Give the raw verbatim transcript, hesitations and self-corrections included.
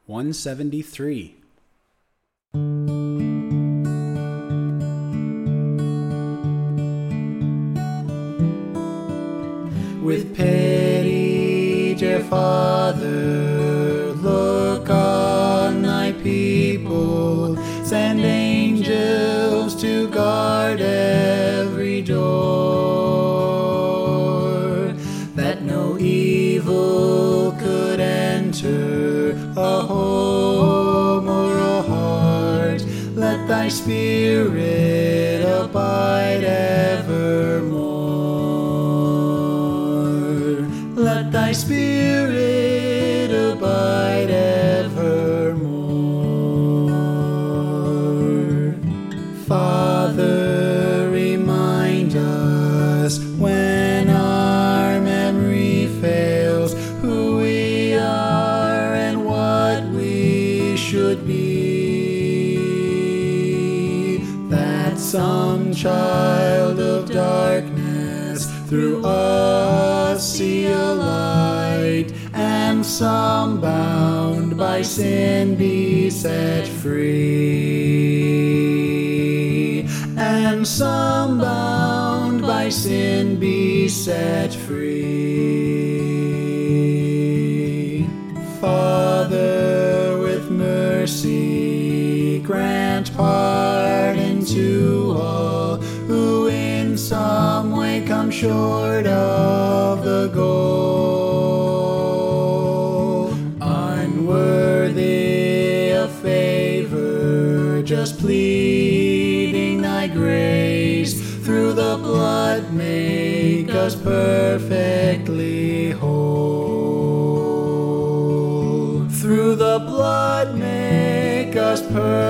one seventy-three. With pity, dear Father, look on thy people. Send angels to guard every door, that no evil could enter a home or a heart. Let thy Spirit abide evermore. Let thy Spirit abide evermore. Father, remind us when our memory fails who we are and what we should be, that some child of darkness through us see a light, and some bound by sin be set free, and some bound by sin be set free. Father, with mercy, grant pardon to all who in some way come short of the goal. Unworthy of favor, just pleading thy grace, through the blood make us perfectly whole. Through the blood make us perfectly